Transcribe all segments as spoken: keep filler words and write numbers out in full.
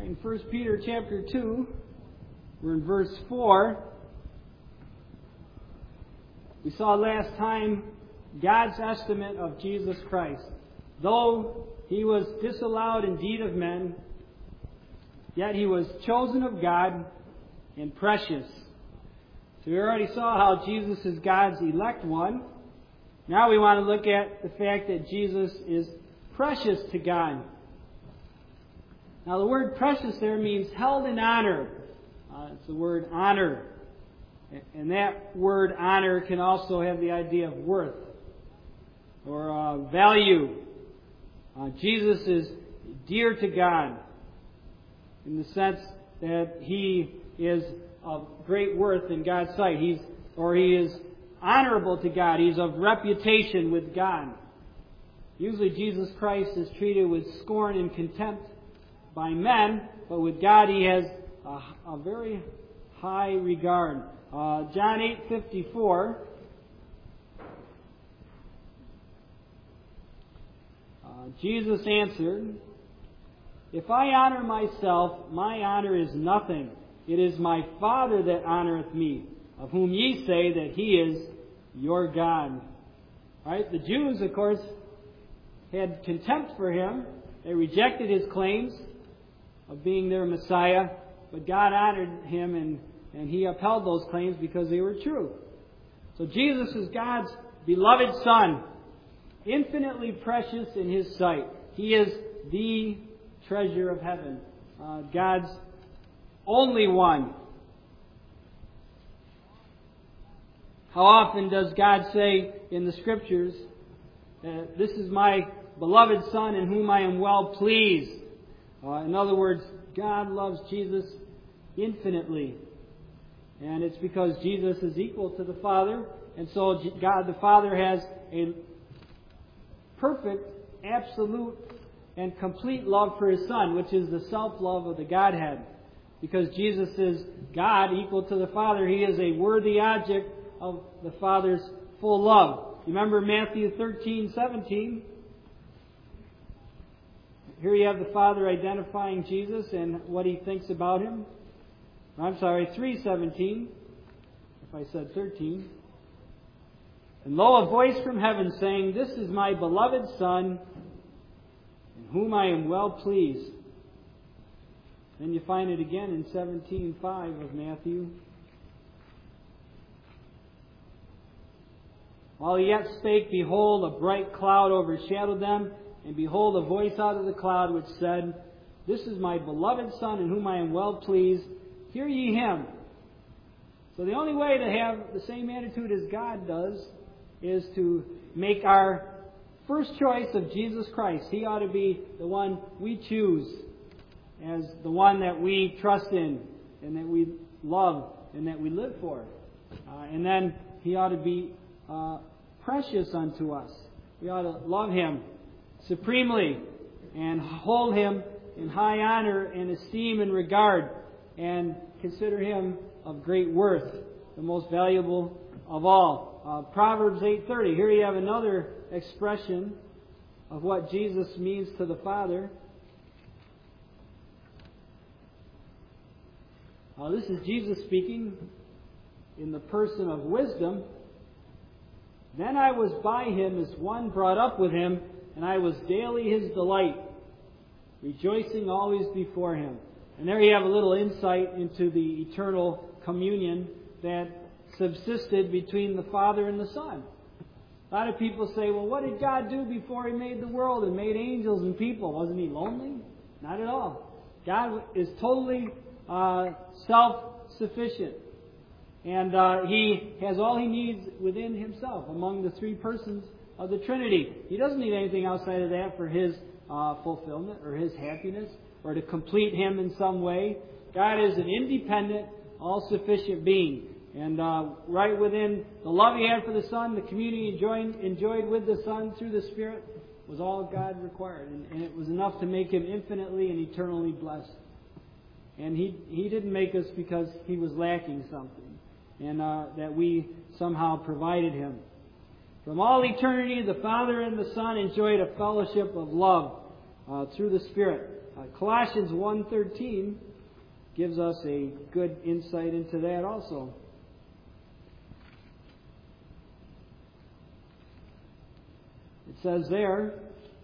In First Peter chapter two, we're in verse four. We saw last time God's estimate of Jesus Christ. Though he was disallowed indeed of men, yet he was chosen of God and precious. So we already saw how Jesus is God's elect one. Now we want to look at the fact that Jesus is precious to God. Now the word precious there means held in honor. Uh, it's the word honor. And that word honor can also have the idea of worth or uh, value. Uh, Jesus is dear to God in the sense that he is of great worth in God's sight. He's or he is honorable to God. He's of reputation with God. Usually Jesus Christ is treated with scorn and contempt by men, but with God he has a, a very high regard. Uh, John eight fifty-four. Uh, Jesus answered, "If I honor myself, my honor is nothing. It is my Father that honoreth me, of whom ye say that he is your God." Right? The Jews, of course, had contempt for him. They rejected his claims of being their Messiah, but God honored him and And he upheld those claims because they were true. So Jesus is God's beloved Son, infinitely precious in his sight. He is the treasure of heaven, uh, God's only one. How often does God say in the Scriptures, uh, "This is my beloved Son in whom I am well pleased"? Uh, in other words, God loves Jesus infinitely. And it's because Jesus is equal to the Father. And so God the Father has a perfect, absolute, and complete love for his Son, which is the self-love of the Godhead. Because Jesus is God equal to the Father, he is a worthy object of the Father's full love. Remember Matthew thirteen seventeen? Here you have the Father identifying Jesus and what he thinks about him. I'm sorry, three seventeen, if I said thirteen. "And lo, a voice from heaven saying, This is my beloved Son, in whom I am well pleased." Then you find it again in seventeen five of Matthew. "While he yet spake, behold, a bright cloud overshadowed them, and behold, a voice out of the cloud which said, This is my beloved Son, in whom I am well pleased. Hear ye him." So the only way to have the same attitude as God does is to make our first choice of Jesus Christ. He ought to be the one we choose as the one that we trust in and that we love and that we live for. Uh, and then he ought to be uh, precious unto us. We ought to love him supremely and hold him in high honor and esteem and regard, and consider him of great worth, the most valuable of all. Uh, Proverbs eight thirty. Here you have another expression of what Jesus means to the Father. Uh, this is Jesus speaking in the person of wisdom. "Then I was by him as one brought up with him, and I was daily his delight, rejoicing always before him." And there you have a little insight into the eternal communion that subsisted between the Father and the Son. A lot of people say, well, what did God do before he made the world and made angels and people? Wasn't he lonely? Not at all. God is totally uh, self-sufficient. And uh, he has all he needs within himself among the three persons of the Trinity. He doesn't need anything outside of that for his uh, fulfillment or his happiness, or to complete him in some way. God is an independent, all-sufficient being. And uh, right within the love he had for the Son, the community enjoyed, enjoyed with the Son through the Spirit, was all God required. And, and it was enough to make him infinitely and eternally blessed. And he, he didn't make us because he was lacking something, and uh, that we somehow provided him. From all eternity, the Father and the Son enjoyed a fellowship of love uh, through the Spirit. uh, Colossians one thirteen gives us a good insight into that also. It says there,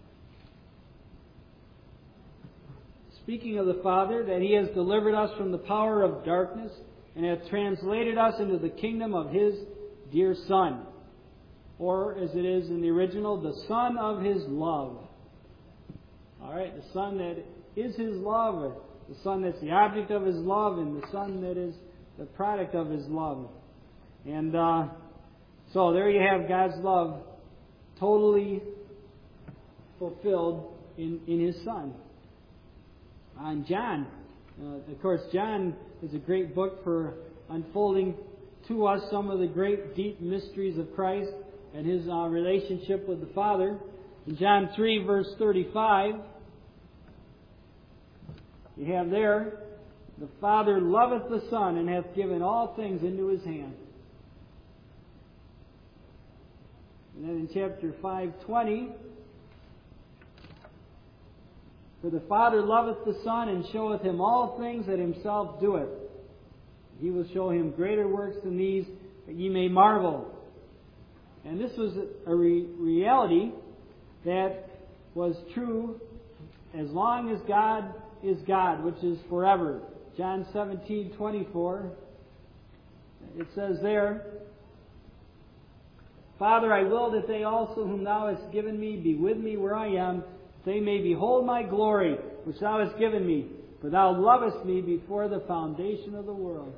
speaking of the Father, that He has delivered us from the power of darkness and hath translated us into the kingdom of His dear Son. Or, as it is in the original, the Son of His love. Alright, the Son that is His love, the Son that's the object of His love, and the Son that is the product of His love. And uh, so there you have God's love totally fulfilled in, in His Son. On John, uh, of course, John is a great book for unfolding to us some of the great deep mysteries of Christ and His uh, relationship with the Father. In John three, verse thirty-five, you have there, the Father loveth the Son and hath given all things into His hand. And then in chapter five twenty, for the Father loveth the Son and showeth Him all things that Himself doeth. He will show Him greater works than these, that ye may marvel. And this was a re- reality that was true as long as God is God, which is forever. John seventeen twenty-four, it says there, Father, I will that they also whom Thou hast given me be with me where I am, that they may behold my glory, which Thou hast given me. For Thou lovest me before the foundation of the world.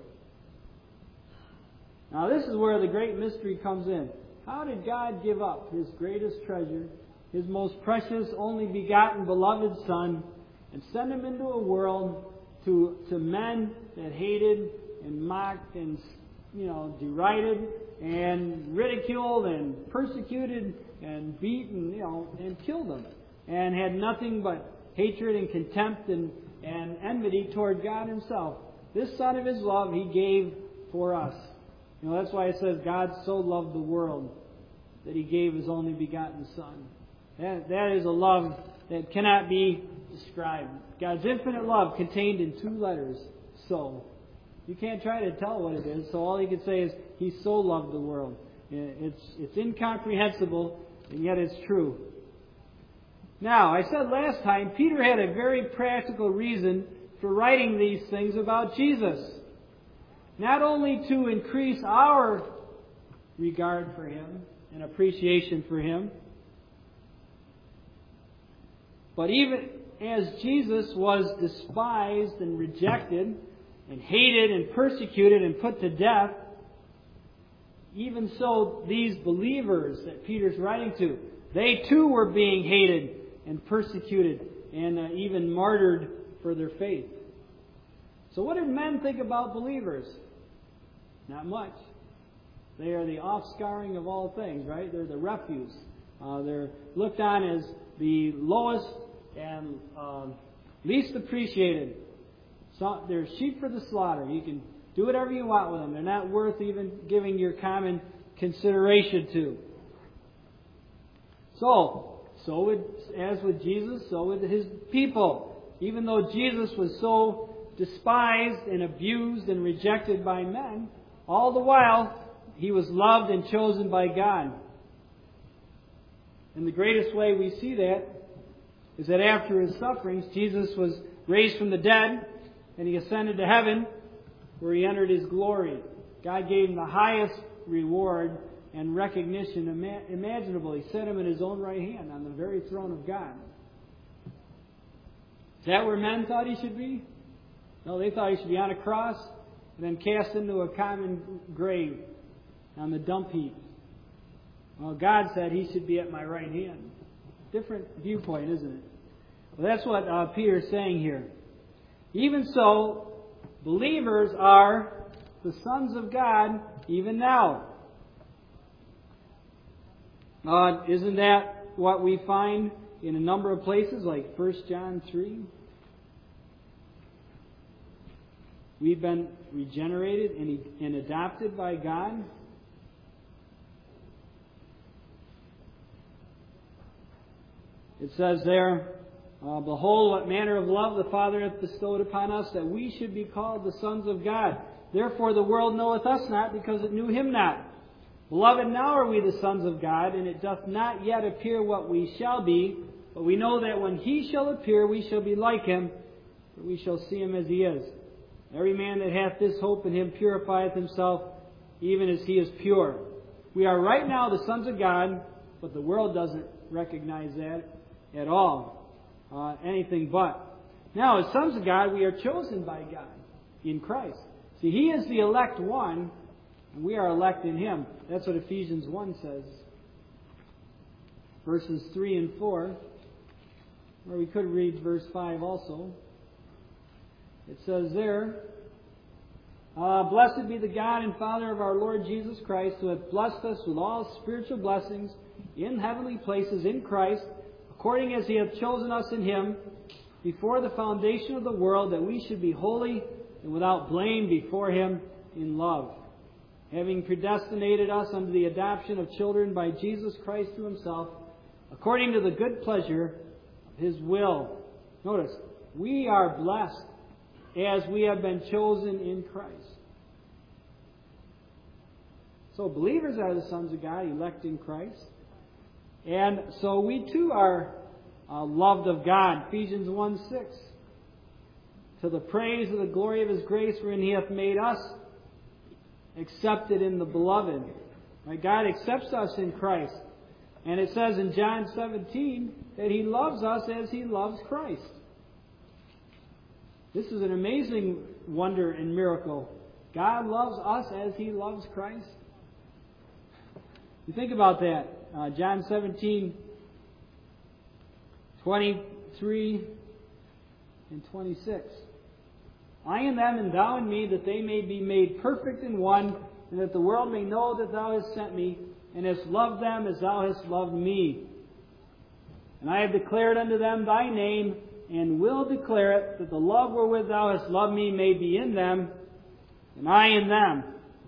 Now this is where the great mystery comes in. How did God give up His greatest treasure, His most precious, only begotten, beloved Son, and send Him into a world to, to men that hated and mocked and, you know, derided and ridiculed and persecuted and beat and, you know, and killed them, and had nothing but hatred and contempt and, and enmity toward God Himself? This Son of His love He gave for us. You know, that's why it says God so loved the world that He gave His only begotten Son. That, that is a love that cannot be described. God's infinite love contained in two letters, so. You can't try to tell what it is, so all you can say is He so loved the world. It's, it's incomprehensible, and yet it's true. Now, I said last time, Peter had a very practical reason for writing these things about Jesus. Not only to increase our regard for Him and appreciation for Him, but even as Jesus was despised and rejected and hated and persecuted and put to death, even so these believers that Peter's writing to, they too were being hated and persecuted and uh, even martyred for their faith. So what did men think about believers? Not much. They are the offscouring of all things, right? They're the refuse. Uh, they're looked on as the lowest and uh, least appreciated. So they're sheep for the slaughter. You can do whatever you want with them. They're not worth even giving your common consideration to. So, so with, as with Jesus, so with His people. Even though Jesus was so despised and abused and rejected by men, all the while He was loved and chosen by God. And the greatest way we see that is that after His sufferings, Jesus was raised from the dead, and He ascended to heaven, where He entered His glory. God gave Him the highest reward and recognition ima- imaginable. He set Him in His own right hand on the very throne of God. Is that where men thought He should be? No, they thought He should be on a cross and then cast into a common grave on the dump heap. Well, God said He should be at my right hand. Different viewpoint, isn't it? Well, that's what uh, Peter is saying here. Even so, believers are the sons of God even now. Uh, isn't that what we find in a number of places, like First John three? We've been regenerated and, and adopted by God. It says there, Uh, Behold, what manner of love the Father hath bestowed upon us, that we should be called the sons of God. Therefore the world knoweth us not, because it knew Him not. Beloved, now are we the sons of God, and it doth not yet appear what we shall be. But we know that when He shall appear, we shall be like Him, for we shall see Him as He is. Every man that hath this hope in Him purifieth himself, even as He is pure. We are right now the sons of God, but the world doesn't recognize that at all. Uh, anything but. Now, as sons of God, we are chosen by God in Christ. See, He is the elect one, and we are elect in Him. That's what Ephesians one says. Verses three and four. Or we could read verse five also. It says there, uh, Blessed be the God and Father of our Lord Jesus Christ, who hath blessed us with all spiritual blessings in heavenly places in Christ, according as He hath chosen us in Him before the foundation of the world, that we should be holy and without blame before Him in love, having predestinated us unto the adoption of children by Jesus Christ to Himself, according to the good pleasure of His will. Notice, we are blessed as we have been chosen in Christ. So believers are the sons of God, elect in Christ. And so we too are uh, loved of God. Ephesians one six. To the praise of the glory of His grace, wherein He hath made us accepted in the beloved. Right? God accepts us in Christ. And it says in John seventeen that He loves us as He loves Christ. This is an amazing wonder and miracle. God loves us as He loves Christ. You think about that. Uh, John seventeen, twenty-three and twenty-six. I in them and Thou in me, that they may be made perfect in one, and that the world may know that Thou hast sent me, and hast loved them as Thou hast loved me. And I have declared unto them Thy name, and will declare it, that the love wherewith Thou hast loved me may be in them, and I in them.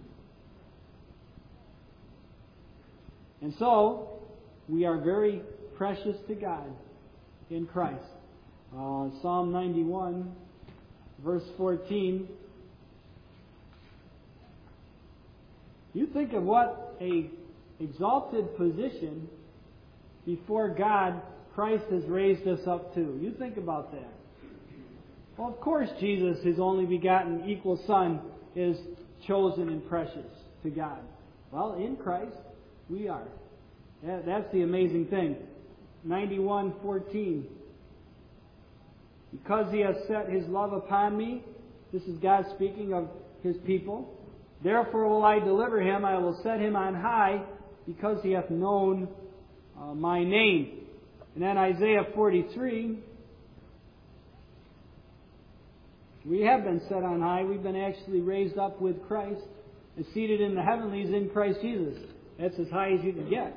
And so, we are very precious to God in Christ. Uh, Psalm ninety-one, verse fourteen. You think of what a exalted position before God Christ has raised us up to. You think about that. Well, of course, Jesus, His only begotten equal Son, is chosen and precious to God. Well, in Christ, we are. That's the amazing thing. ninety-one fourteen. Because He has set His love upon me, this is God speaking of His people, therefore will I deliver him, I will set him on high, because he hath known uh, my name. And then Isaiah forty-three, we have been set on high. We've been actually raised up with Christ and seated in the heavenlies in Christ Jesus. That's as high as you can get.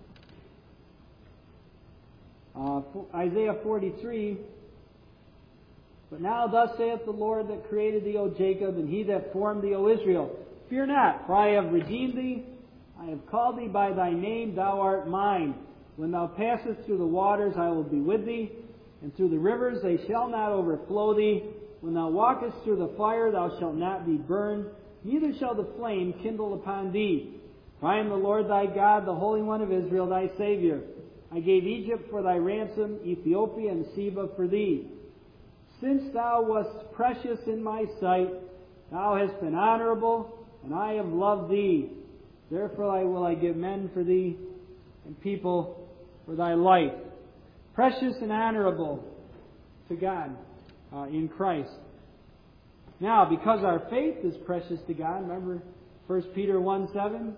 Uh, Isaiah forty-three, but now thus saith the Lord that created thee, O Jacob, and He that formed thee, O Israel, fear not, for I have redeemed thee. I have called thee by thy name, thou art mine. When thou passest through the waters, I will be with thee, and through the rivers they shall not overflow thee. When thou walkest through the fire, thou shalt not be burned, neither shall the flame kindle upon thee. For I am the Lord thy God, the Holy One of Israel, thy Savior. I gave Egypt for thy ransom, Ethiopia and Seba for thee. Since thou wast precious in my sight, thou hast been honorable, and I have loved thee. Therefore I will I give men for thee, and people for thy life. Precious and honorable to God uh, in Christ. Now, because our faith is precious to God, remember First Peter one seven?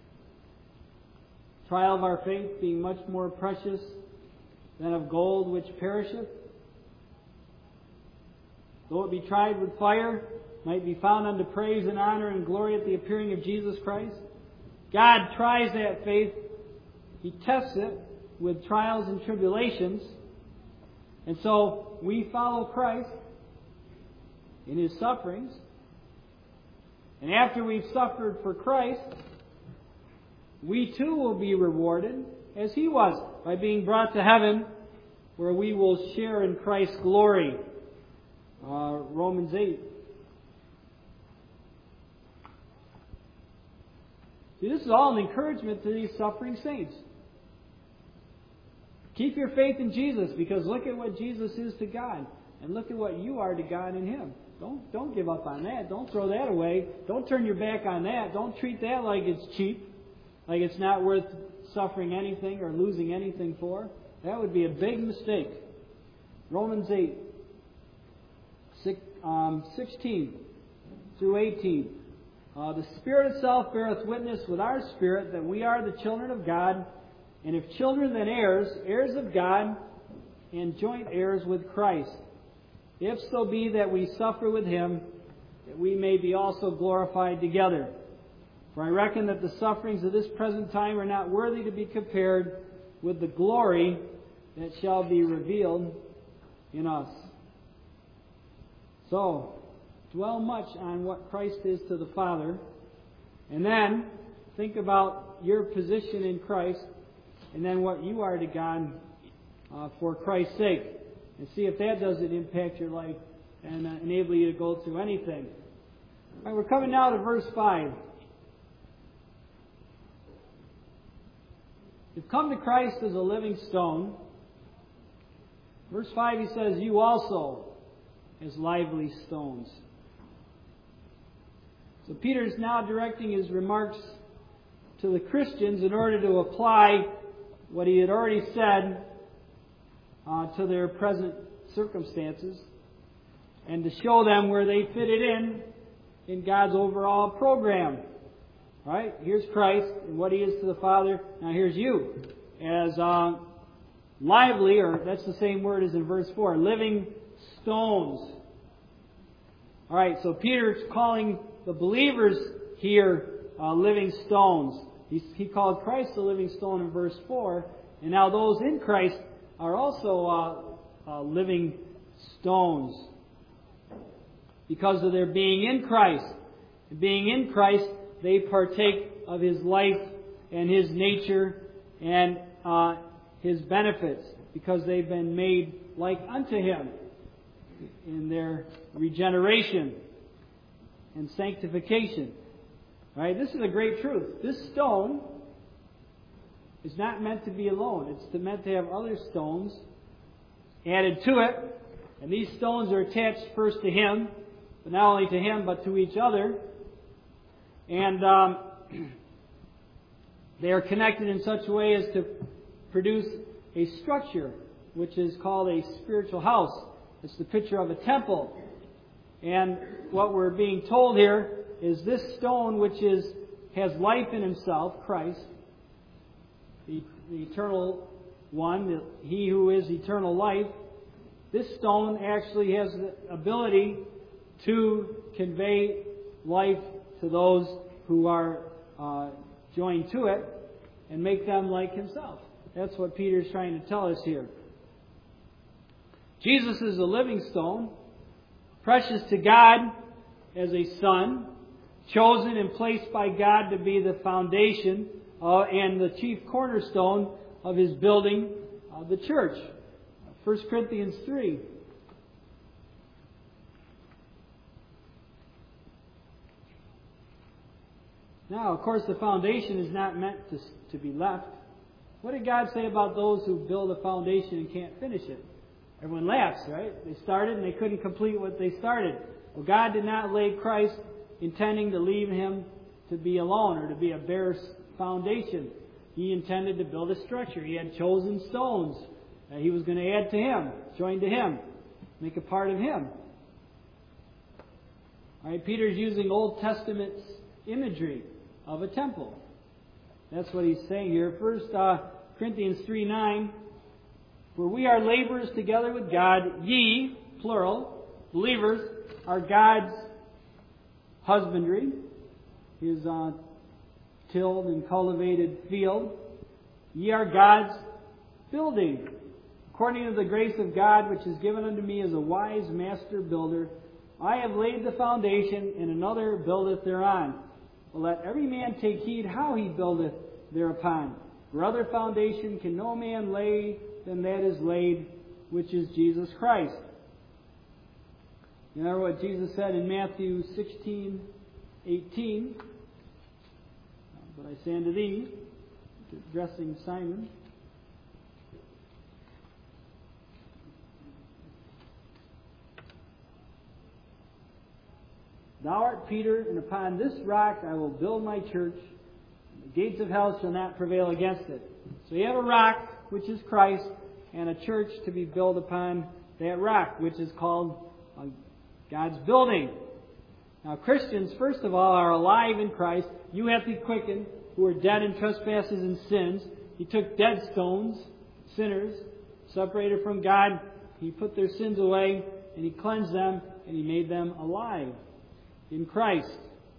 Trial of our faith being much more precious than of gold which perisheth, though it be tried with fire, might be found unto praise and honor and glory at the appearing of Jesus Christ. God tries that faith. He tests it with trials and tribulations. And so we follow Christ in His sufferings. And after we've suffered for Christ, we too will be rewarded as He was, by being brought to heaven where we will share in Christ's glory. Uh, Romans eight. See, this is all an encouragement to these suffering saints. Keep your faith in Jesus, because look at what Jesus is to God, and look at what you are to God in Him. Don't don't give up on that. Don't throw that away. Don't turn your back on that. Don't treat that like it's cheap, like it's not worth suffering anything or losing anything for. That would be a big mistake. Romans eight, sixteen through eighteen. Uh, the Spirit itself beareth witness with our spirit that we are the children of God, and if children, then heirs, heirs of God, and joint heirs with Christ. If so be that we suffer with Him, that we may be also glorified together. For I reckon that the sufferings of this present time are not worthy to be compared with the glory that shall be revealed in us. So, dwell much on what Christ is to the Father, and then think about your position in Christ, and then what you are to God uh, for Christ's sake, and see if that doesn't impact your life and uh, enable you to go through anything. All right, we're coming now to verse five. You've come to Christ as a living stone. Verse five, he says, you also as lively stones. So Peter is now directing his remarks to the Christians in order to apply what he had already said uh, to their present circumstances, and to show them where they fitted in in God's overall program. Right? Here's Christ and what He is to the Father. Now here's you as uh, lively, or that's the same word as in verse four, living stones. All right, so Peter's calling the believers here uh, living stones. He, he called Christ a living stone in verse four, and now those in Christ are also uh, uh, living stones because of their being in Christ. Being in Christ, they partake of His life and His nature and uh, His benefits because they've been made like unto Him in their regeneration and sanctification. Right? This is a great truth. This stone is not meant to be alone. It's meant to have other stones added to it. And these stones are attached first to Him, but not only to Him, but to each other. And um, they are connected in such a way as to produce a structure, which is called a spiritual house. It's the picture of a temple. And what we're being told here is this stone, which is has life in himself, Christ, the, the eternal one, the, He who is eternal life, this stone actually has the ability to convey life to those who are uh, joined to it and make them like Himself. That's what Peter's trying to tell us here. Jesus is a living stone, precious to God as a son, chosen and placed by God to be the foundation uh, and the chief cornerstone of His building, uh, the church. First Corinthians three. Now, of course, the foundation is not meant to, to be left. What did God say about those who build a foundation and can't finish it? Everyone laughs, right? They started and they couldn't complete what they started. Well, God did not lay Christ intending to leave Him to be alone or to be a bare foundation. He intended to build a structure. He had chosen stones that He was going to add to Him, join to Him, make a part of Him. All right, Peter's using Old Testament imagery of a temple. That's what he's saying here. First uh, Corinthians three nine. For we are laborers together with God. Ye, plural, believers, are God's husbandry, His uh, tilled and cultivated field. Ye are God's building. According to the grace of God, which is given unto me as a wise master builder, I have laid the foundation, and another buildeth thereon. But let every man take heed how he buildeth thereupon. For other foundation can no man lay than that is laid, which is Jesus Christ. You remember what Jesus said in Matthew sixteen eighteen? But I say unto thee, addressing Simon, Thou art Peter, and upon this rock I will build my church, and the gates of hell shall not prevail against it. So you have a rock, which is Christ, and a church to be built upon that rock, which is called uh, God's building. Now Christians, first of all, are alive in Christ. You have to be quickened, who are dead in trespasses and sins. He took dead stones, sinners, separated from God. He put their sins away, and He cleansed them, and He made them alive in Christ.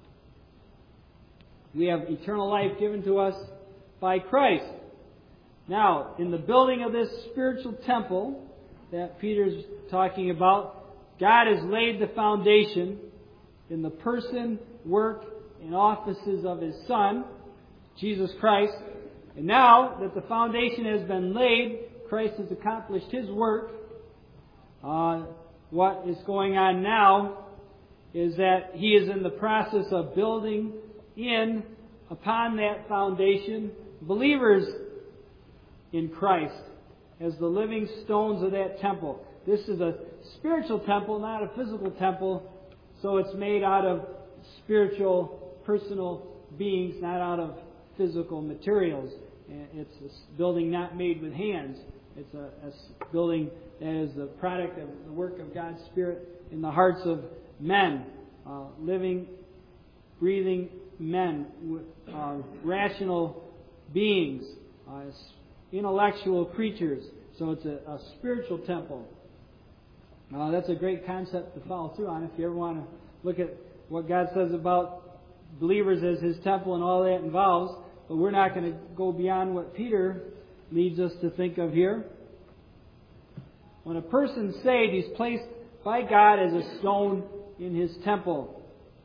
We have eternal life given to us by Christ. Now, in the building of this spiritual temple that Peter's talking about, God has laid the foundation in the person, work, and offices of His Son, Jesus Christ. And now that the foundation has been laid, Christ has accomplished His work. Uh, what is going on now is that He is in the process of building in, upon that foundation, believers in Christ as the living stones of that temple. This is a spiritual temple, not a physical temple, so it's made out of spiritual, personal beings, not out of physical materials. It's a building not made with hands. It's a, a building that is the product of the work of God's Spirit in the hearts of men, uh, living, breathing men, uh, rational beings, uh, intellectual creatures. So it's a, a spiritual temple. Uh, that's a great concept to follow through on if you ever want to look at what God says about believers as His temple and all that involves. But we're not going to go beyond what Peter leads us to think of here. When a person's saved, he's placed by God as a stone in His temple.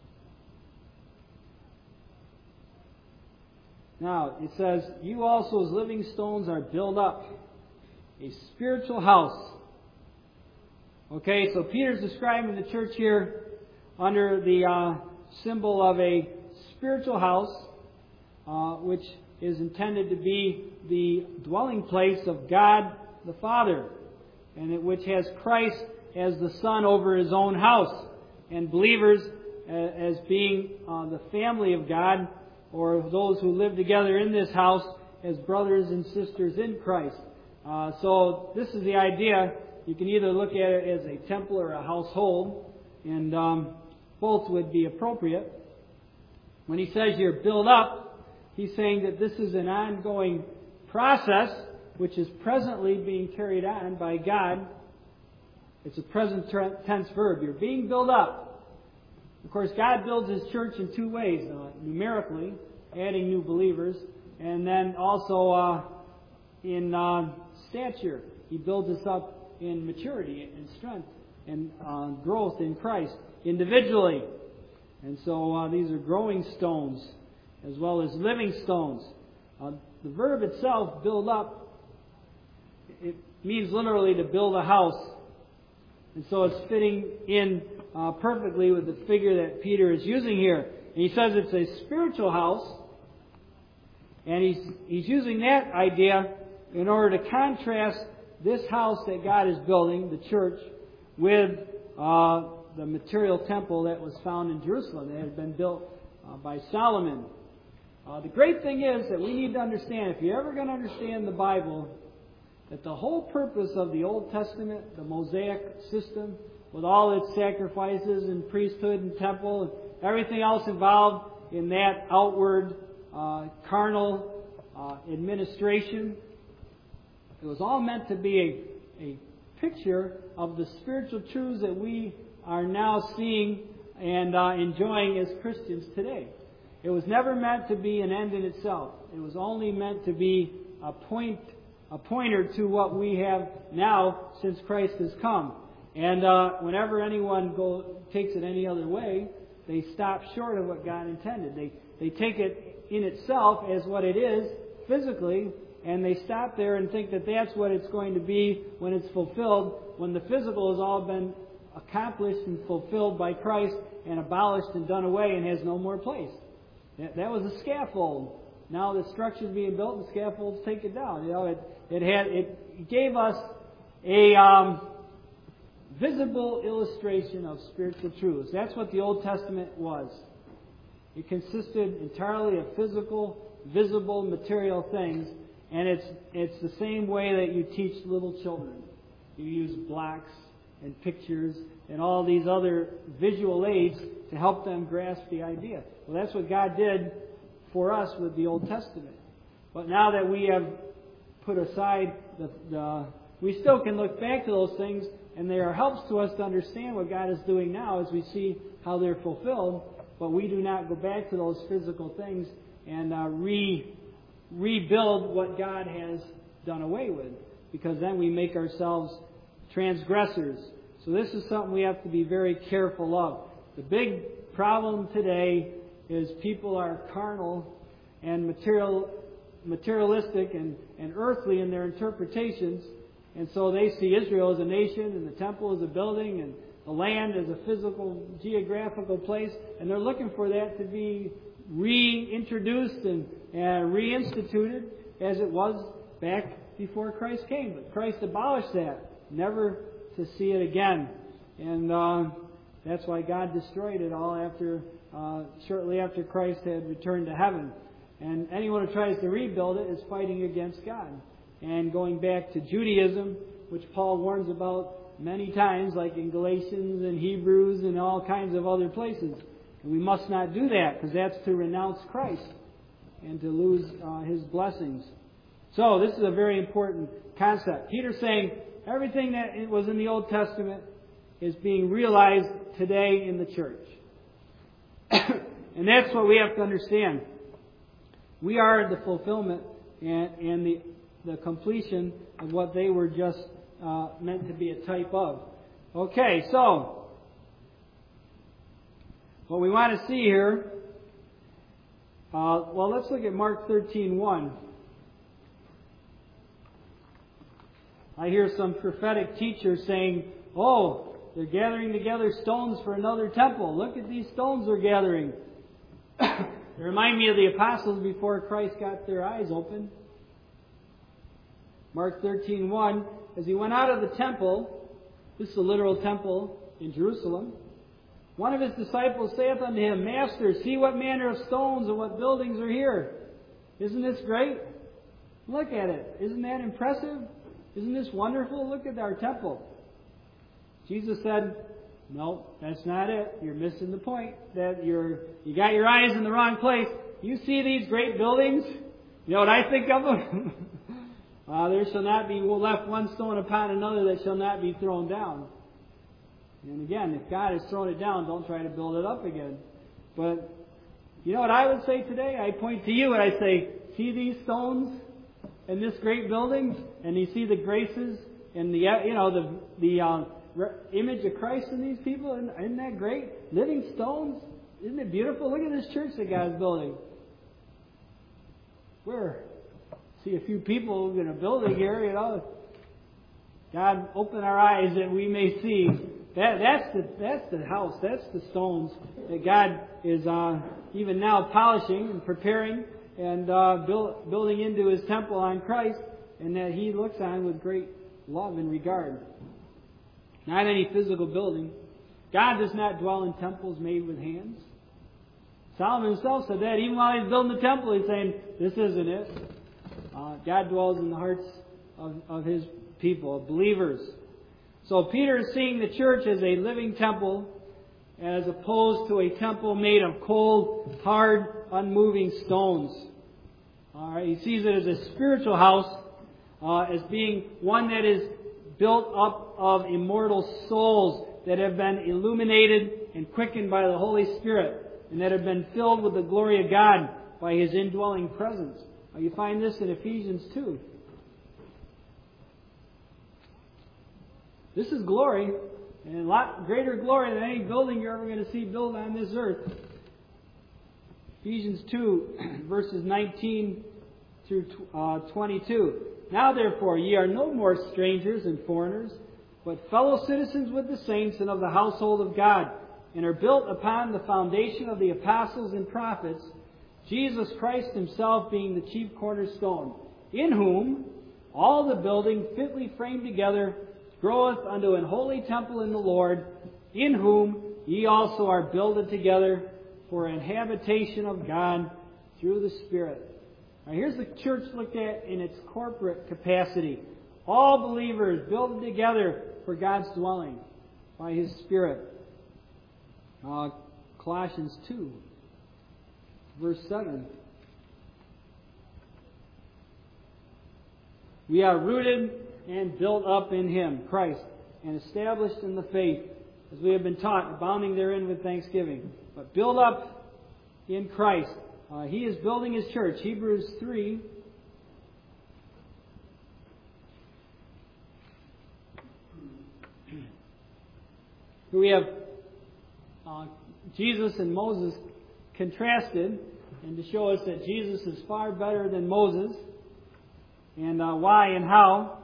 Now, it says, you also as living stones are built up a spiritual house. Okay, so Peter's describing the church here under the uh, symbol of a spiritual house, uh, which is intended to be the dwelling place of God the Father, and it, which has Christ as the Son over His own house, and believers as being uh, the family of God, or those who live together in this house as brothers and sisters in Christ. Uh, so this is the idea. You can either look at it as a temple or a household, and um, both would be appropriate. When he says here, build up, he's saying that this is an ongoing process which is presently being carried on by God. It's a present tense verb. You're being built up. Of course, God builds His church in two ways, uh, numerically, adding new believers, and then also uh, in uh, stature. He builds us up in maturity and strength and uh, growth in Christ individually. And so uh, these are growing stones as well as living stones. Uh, the verb itself, build up, it means literally to build a house. And so it's fitting in uh, perfectly with the figure that Peter is using here. And he says it's a spiritual house. And he's, he's using that idea in order to contrast this house that God is building, the church, with uh, the material temple that was found in Jerusalem that had been built uh, by Solomon. Uh, the great thing is that we need to understand, if you're ever going to understand the Bible, that the whole purpose of the Old Testament, the Mosaic system, with all its sacrifices and priesthood and temple and everything else involved in that outward uh, carnal uh, administration, it was all meant to be a, a picture of the spiritual truths that we are now seeing and uh, enjoying as Christians today. It was never meant to be an end in itself. It was only meant to be a point, a pointer to what we have now since Christ has come. And uh, whenever anyone go, takes it any other way, they stop short of what God intended. They they take it in itself as what it is physically, and they stop there and think that that's what it's going to be when it's fulfilled, when the physical has all been accomplished and fulfilled by Christ and abolished and done away and has no more place. That, that was a scaffold. Now the structure's being built and scaffolds take it down. You know, it, it had it gave us a um, visible illustration of spiritual truths. That's what the Old Testament was. It consisted entirely of physical, visible, material things, and it's it's the same way that you teach little children. You use blocks and pictures and all these other visual aids to help them grasp the idea. Well, that's what God did for us with the Old Testament. But now that we have put aside the, the we still can look back to those things, and they are helps to us to understand what God is doing now as we see how they're fulfilled. But we do not go back to those physical things and uh, re rebuild what God has done away with, because then we make ourselves transgressors. So this is something we have to be very careful of. The big problem today is people are carnal and material, materialistic and, and earthly in their interpretations. And so they see Israel as a nation and the temple as a building and the land as a physical, geographical place. And they're looking for that to be reintroduced and, and reinstituted as it was back before Christ came. But Christ abolished that, never to see it again. And uh, that's why God destroyed it all after, uh, shortly after Christ had returned to heaven. And anyone who tries to rebuild it is fighting against God. And going back to Judaism, which Paul warns about many times, like in Galatians and Hebrews and all kinds of other places. And we must not do that, because that's to renounce Christ and to lose uh, His blessings. So this is a very important concept. Peter's saying everything that was in the Old Testament is being realized today in the church. And that's what we have to understand. We are the fulfillment and, and the, the completion of what they were just uh, meant to be a type of. Okay, so what we want to see here, uh, well, let's look at Mark thirteen one. I hear some prophetic teachers saying, oh, they're gathering together stones for another temple. Look at these stones they're gathering. They remind me of the apostles before Christ got their eyes open. Mark thirteen one, as he went out of the temple, this is a literal temple in Jerusalem, one of his disciples saith unto him, Master, see what manner of stones and what buildings are here. Isn't this great? Look at it. Isn't that impressive? Isn't this wonderful? Look at our temple. Jesus said, no, that's not it. You're missing the point. That you're you got your eyes in the wrong place. You see these great buildings? You know what I think of them? uh, there shall not be left one stone upon another that shall not be thrown down. And again, if God has thrown it down, don't try to build it up again. But you know what I would say today? I point to you and I say, see these stones and this great building, and you see the graces and the you know the the uh, image of Christ in these people. Isn't that great? Living stones. Isn't it beautiful? Look at this church that God's building. Where? See a few people in a building here, you know. God, open our eyes that we may see. That that's the that's the house. That's the stones that God is uh, even now polishing and preparing and uh, build, building into His temple on Christ, and that He looks on with great love and regard. Not any physical building. God does not dwell in temples made with hands. Solomon himself said that. Even while he's building the temple, he's saying, this isn't it. Uh, God dwells in the hearts of, of His people, of believers. So Peter is seeing the church as a living temple, as opposed to a temple made of cold, hard, unmoving stones. All right, he sees it as a spiritual house, uh, as being one that is built up of immortal souls that have been illuminated and quickened by the Holy Spirit, and that have been filled with the glory of God by His indwelling presence. Uh, you find this in Ephesians two. This is glory, and a lot greater glory than any building you're ever going to see built on this earth. Ephesians two, verses nineteen through uh, twenty-two. Now therefore ye are no more strangers and foreigners, but fellow citizens with the saints and of the household of God, and are built upon the foundation of the apostles and prophets, Jesus Christ himself being the chief cornerstone, in whom all the building fitly framed together groweth unto an holy temple in the Lord, in whom ye also are builded together for an habitation of God through the Spirit. Now here's the church looked at in its corporate capacity. All believers builded together for God's dwelling by His Spirit. Uh, Colossians two, verse seven. We are rooted and built up in Him, Christ, and established in the faith, as we have been taught, abounding therein with thanksgiving. But build up in Christ. Uh, he is building His church. Hebrews three. Here we have uh, Jesus and Moses contrasted, and to show us that Jesus is far better than Moses, and uh, why and how.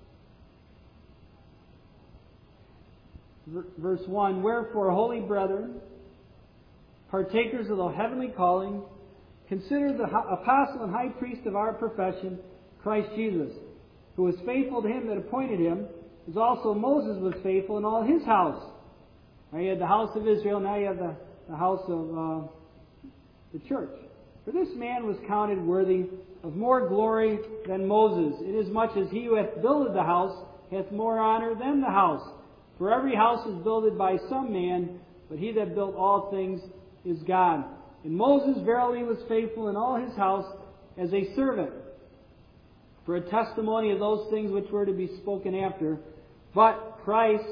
Verse one, wherefore, holy brethren, partakers of the heavenly calling, consider the apostle and high priest of our profession, Christ Jesus, who was faithful to him that appointed him, as also Moses was faithful in all his house. Now you had the house of Israel, now you have the, the house of uh, the church. For this man was counted worthy of more glory than Moses, inasmuch as he who hath builded the house hath more honor than the house. For every house is builded by some man, but he that built all things is God. And Moses verily was faithful in all his house as a servant, for a testimony of those things which were to be spoken after. But Christ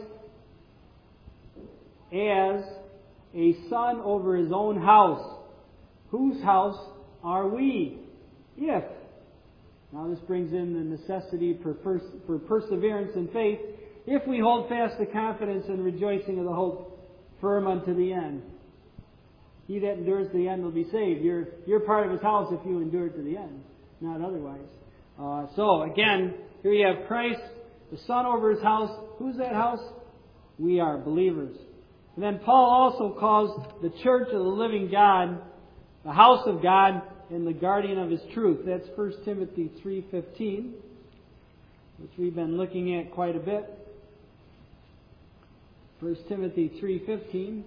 as a son over his own house. Whose house are we? If. Now this brings in the necessity for, pers- for perseverance in faith. If we hold fast the confidence and rejoicing of the hope firm unto the end. He that endures to the end will be saved. You're, you're part of His house if you endure to the end, not otherwise. Uh, so, again, here you have Christ, the Son over His house. Who's that house? We are believers. And then Paul also calls the church of the living God, the house of God, and the guardian of His truth. That's First Timothy three fifteen, which we've been looking at quite a bit. First Timothy three fifteen.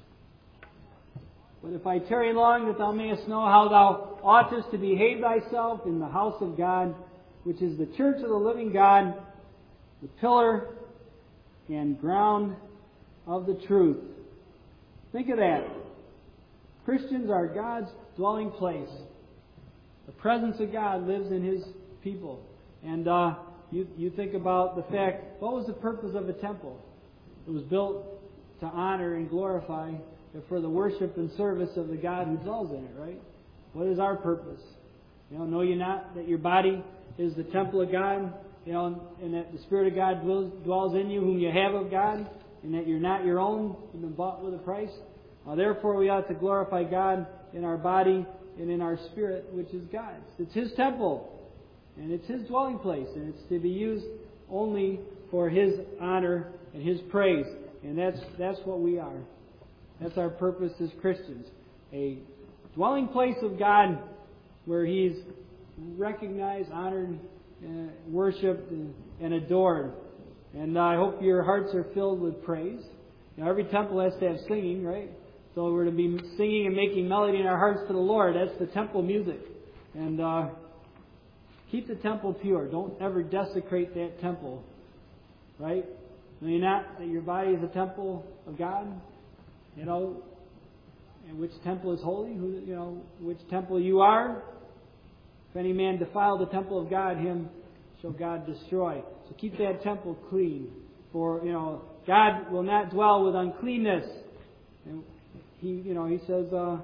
But if I tarry long, that thou mayest know how thou oughtest to behave thyself in the house of God, which is the church of the living God, the pillar and ground of the truth. Think of that. Christians are God's dwelling place. The presence of God lives in His people. And uh, you, you think about the fact, what was the purpose of a temple? It was built to honor and glorify for the worship and service of the God who dwells in it, right? What is our purpose? You know, know you not that your body is the temple of God, you know, and that the Spirit of God dwells, dwells in you, whom you have of God, and that you're not your own, you've been bought with a price? Uh, therefore, we ought to glorify God in our body and in our spirit, which is God's. It's His temple, and it's His dwelling place, and it's to be used only for His honor and His praise. And that's that's what we are. That's our purpose as Christians. A dwelling place of God where He's recognized, honored, uh, worshipped, and, and adored. And I hope your hearts are filled with praise. You know, every temple has to have singing, right? So we're to be singing and making melody in our hearts to the Lord. That's the temple music. And uh, keep the temple pure. Don't ever desecrate that temple. Right? Know you not that your body is a temple of God? You know, and which temple is holy? Who, you know, which temple you are? If any man defile the temple of God, him shall God destroy. So keep that temple clean. For, you know, God will not dwell with uncleanness. And He, you know, He says, uh,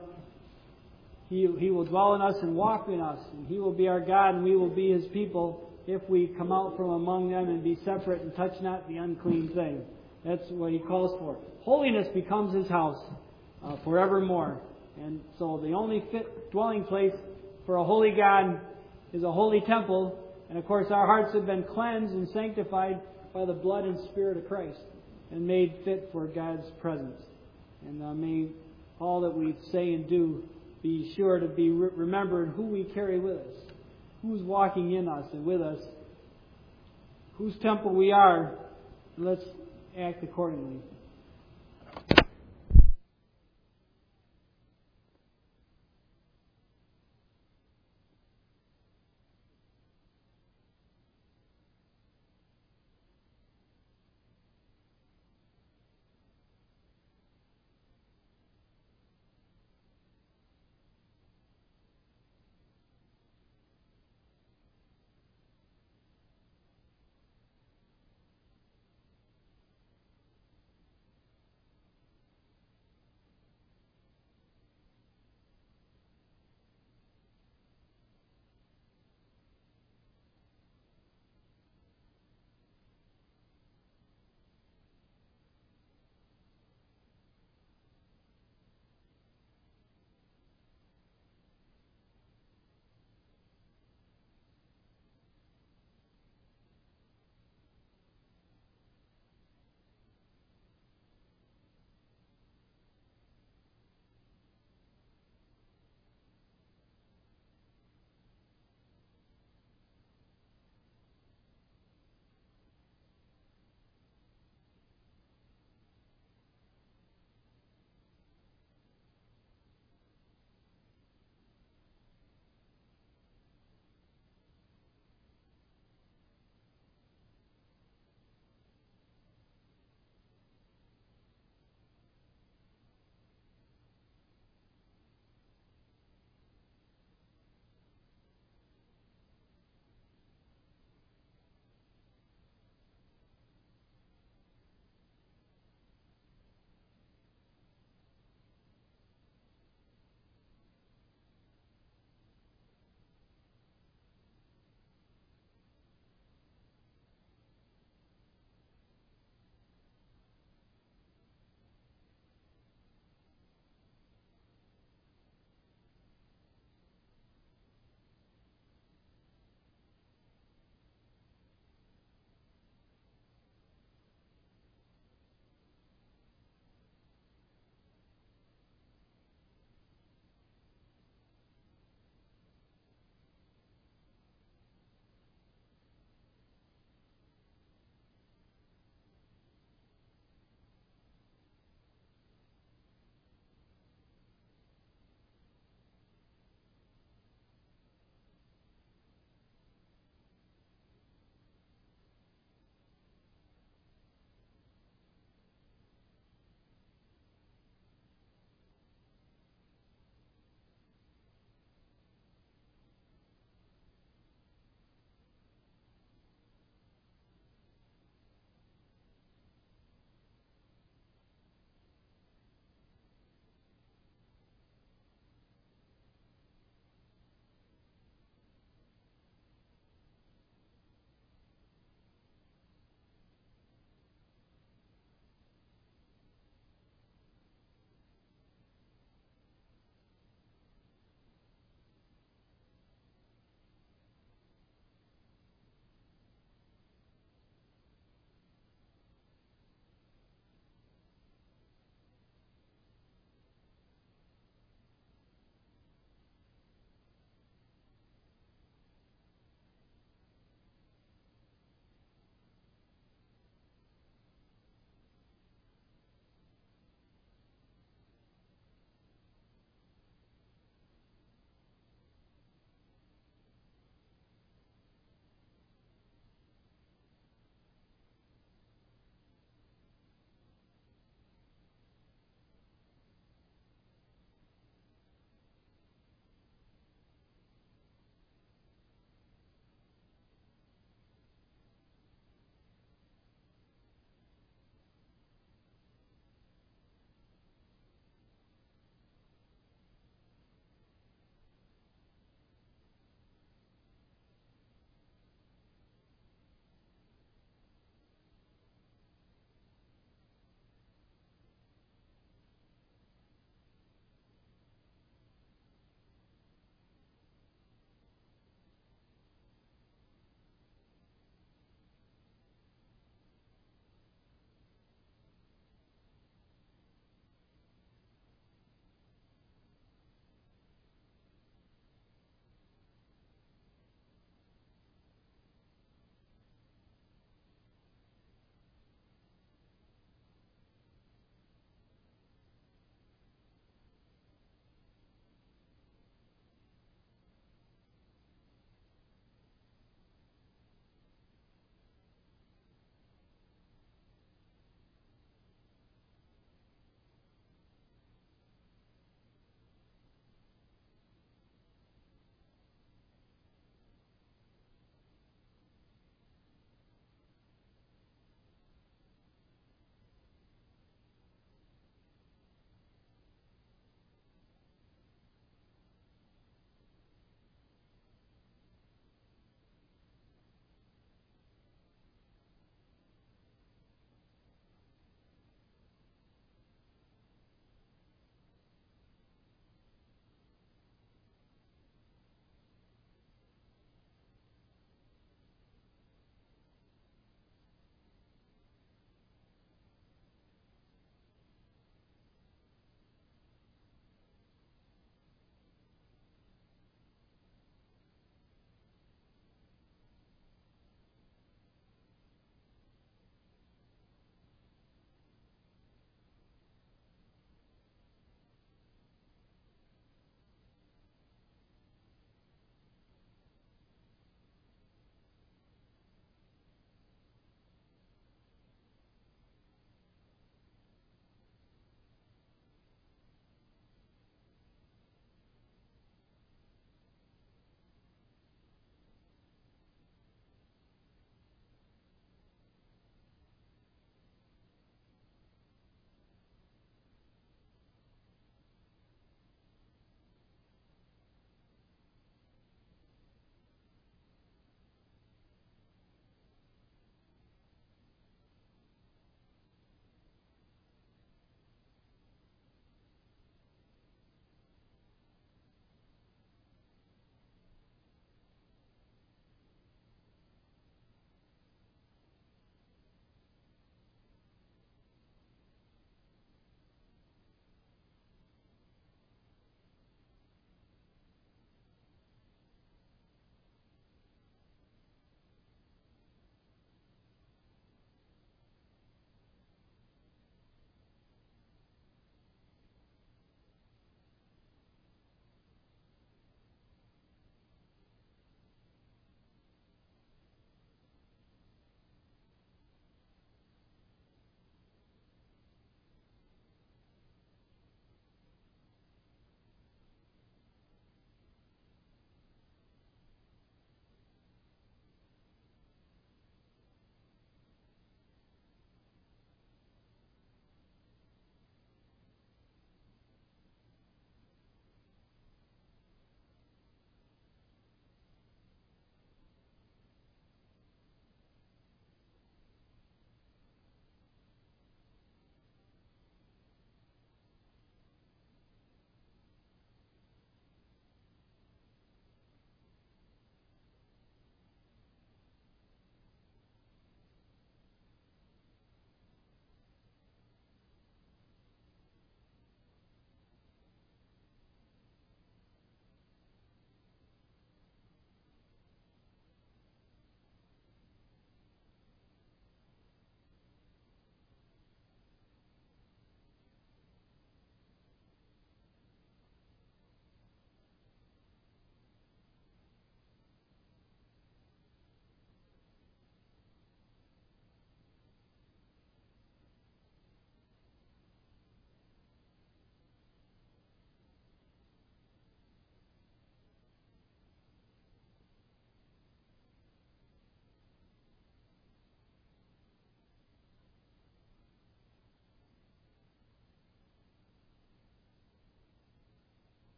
He He will dwell in us and walk in us. And He will be our God and we will be His people if we come out from among them and be separate and touch not the unclean thing. That's what He calls for. Holiness becomes His house uh, forevermore. And so the only fit dwelling place for a holy God is a holy temple, and of course our hearts have been cleansed and sanctified by the blood and Spirit of Christ and made fit for God's presence. And uh, may all that we say and do be sure to be re- remembered who we carry with us, who's walking in us and with us, whose temple we are, and let's act accordingly.